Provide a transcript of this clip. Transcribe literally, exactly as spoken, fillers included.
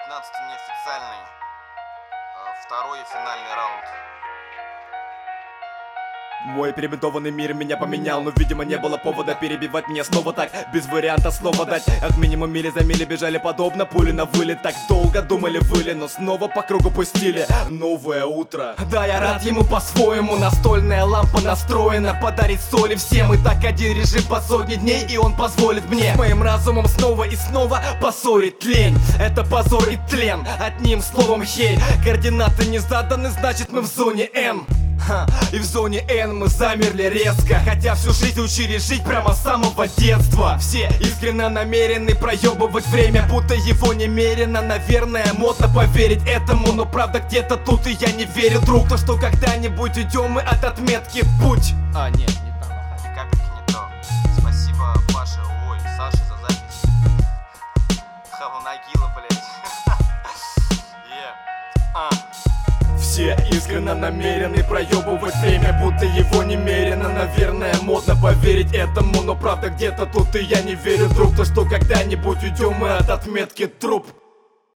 пятнадцатый неофициальный, э, второй и финальный раунд. Мой перебинтованный мир меня поменял, но, видимо, не было повода перебивать меня снова так. Без варианта снова дать. Как минимум мили за мили бежали подобно пули на вылет. Так долго думали выли, но снова по кругу пустили. Новое утро. Да, я рад ему по-своему. Настольная лампа настроена подарить соли всем. И так один режим по сотни дней, и он позволит мне с моим разумом снова и снова поссорить лень. Это позор и тлен, одним словом хей. Координаты не заданы, значит мы в зоне Н. Ха, и в зоне Н мы замерли резко, хотя всю жизнь учили жить прямо с самого детства. Все искренне намерены проебывать время, будто его немерено. Наверное, модно поверить этому, но правда где-то тут и я не верю, друг. То, что когда-нибудь уйдем мы от отметки путь. А, нет, не то, ни капельки не то. Спасибо Паше, ой, Саше за запись. Хаванагила, блять. Все искренне намерены проебывать время, будто его немерено. Наверное, модно поверить этому, но правда где-то тут и я не верю, друг. То, что когда-нибудь уйдем мы от отметки труп.